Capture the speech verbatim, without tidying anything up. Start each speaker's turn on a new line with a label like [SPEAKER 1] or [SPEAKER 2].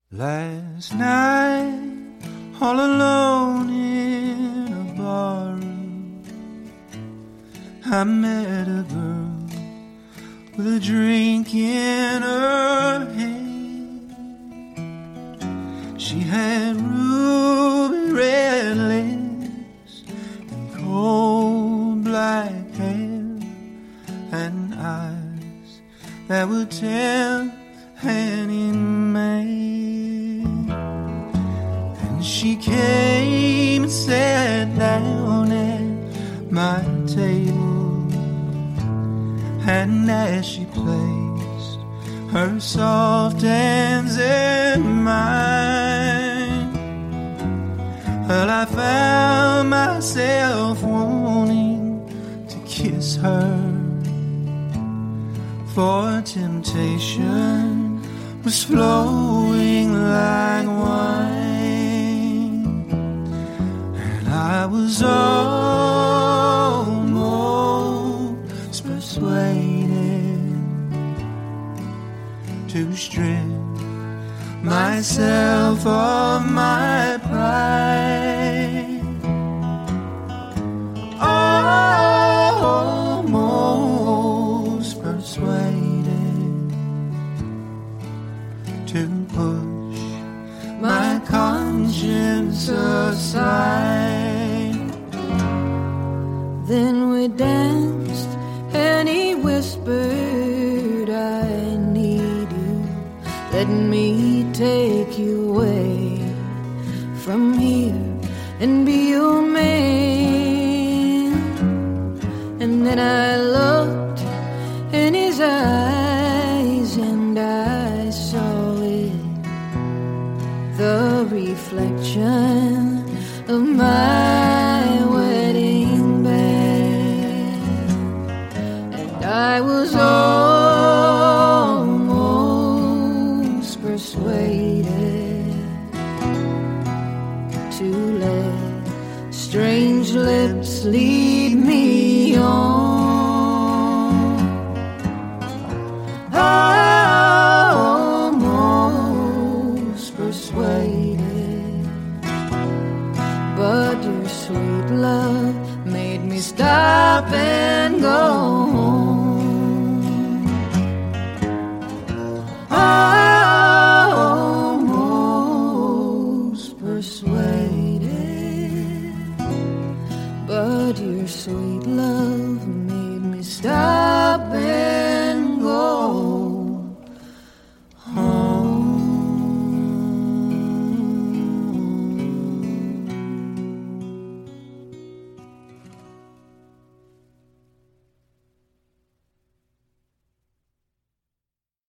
[SPEAKER 1] Last night, all alone in a barroom, I met a girl with a drink in her hand. She had ruby red lips and cold black hair and eyes that would tell any man. She came and sat down at my table, and as she placed her soft hands in mine, well, I found myself wanting to kiss her, for temptation was flowing like wine. I was almost persuaded to strip myself of my pride. Almost persuaded to push my conscience aside.
[SPEAKER 2] Then we danced and he whispered, I need you, let me take you away from here and be your man. And then I looked in his eyes and I saw it, the reflection of my wedding band. And I was almost persuaded to let strange lips lead me on. Almost persuaded, but your sweet love made me stop and